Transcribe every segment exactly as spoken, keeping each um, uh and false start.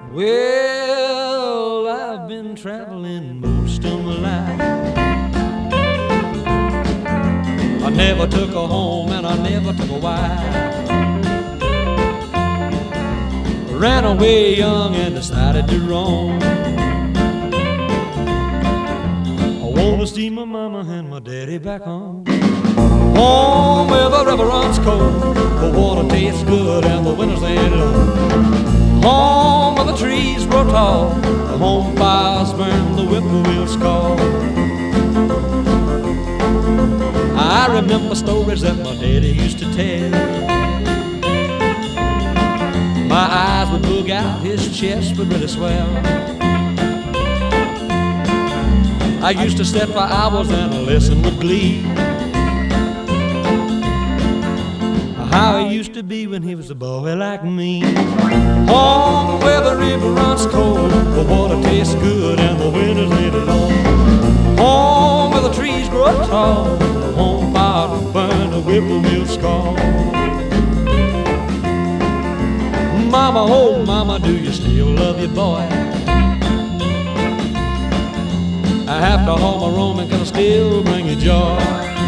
Well, I've been traveling most of my life. I never took a home and I never took a wife. Ran away young and decided to roam. I wanna see my mama and my daddy back home. Home where the river runs cold, the water tastes good and the winters ain't long. Home where the trees grow tall, the home fires burn, the whippoorwills call. I remember stories that my daddy used to tell. My eyes would bug out, his chest would really swell. I used to sit for hours and listen with glee. How he used to be when he was a boy like me. Home where the river runs cold, the water tastes good and the winters ain't long. Home where the trees grow tall, the home fire burn, the whippoorwills call. Mama, oh mama, do you still love your boy? I have to haul my Roman, can I still bring you joy?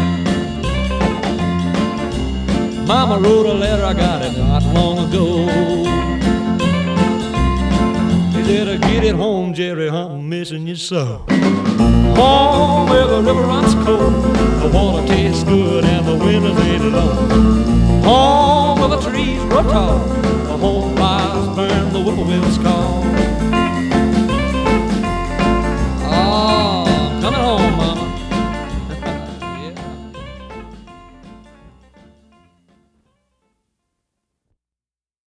Mama wrote a letter, I got it not long ago. He said, get it home, Jerry, I'm missing you so. Home where the river runs cold, the water tastes good and the winters ain't long. Home where the trees grow tall, the home fires burn, the whippoorwills call.